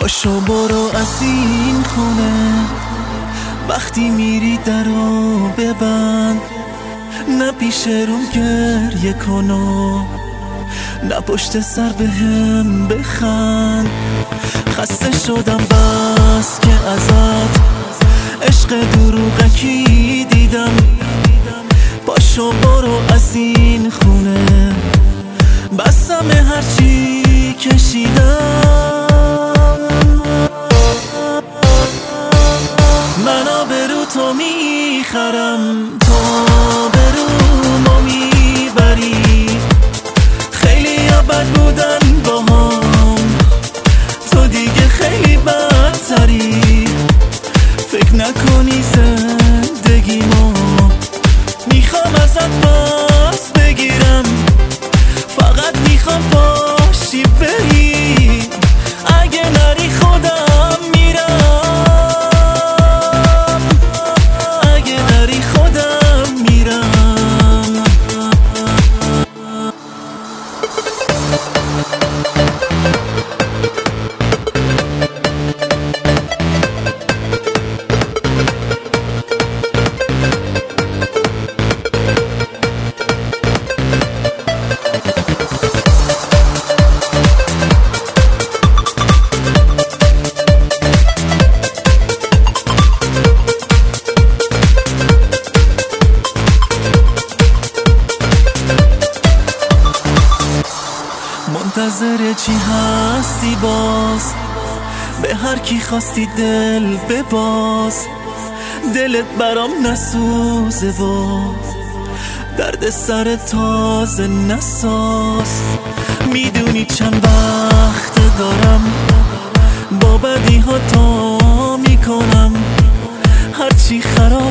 پاشو برو از این خونه، وقتی میری درو ببند، نه پیش روم گریه کنو، نه پشت سر بهم بخند. خسته شدم بس که ازت عشق دروغکی دیدم. پاشو برو از این خونه، بسم هرچی کشیدم. من آبرو تو میخرم، تو آبرومو میبری. خیلی بد بودن با هم، تو دیگه خیلی بدتری. فکر نکنی زندگیمو میخوام ازت پس بگیرم، فقط میخوام باشی بری. اگه نری خودم میرم، اگه نری خودم میرم. منتظر چی هستی باز؟ به هر کی خواستی دل بباز. دلت برام نسوزه باز، درد سر تازه نساز. میدونی چند وقت دارم با بدی ها تا میکنم، هرچی خراب